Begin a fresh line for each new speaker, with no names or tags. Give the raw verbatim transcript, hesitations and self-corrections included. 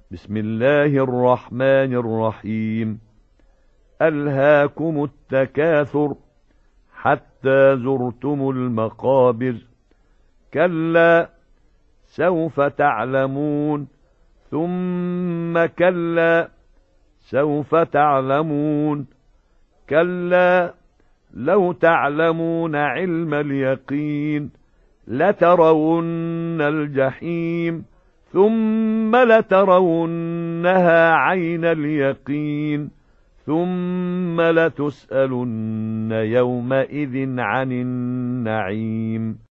بسم الله الرحمن الرحيم ألهاكم التكاثر حتى زرتم المقابر كلا سوف تعلمون ثم كلا سوف تعلمون كلا لو تعلمون علم اليقين لترون الجحيم ثم لترونها عين اليقين ثم لتسألن يومئذ عن النعيم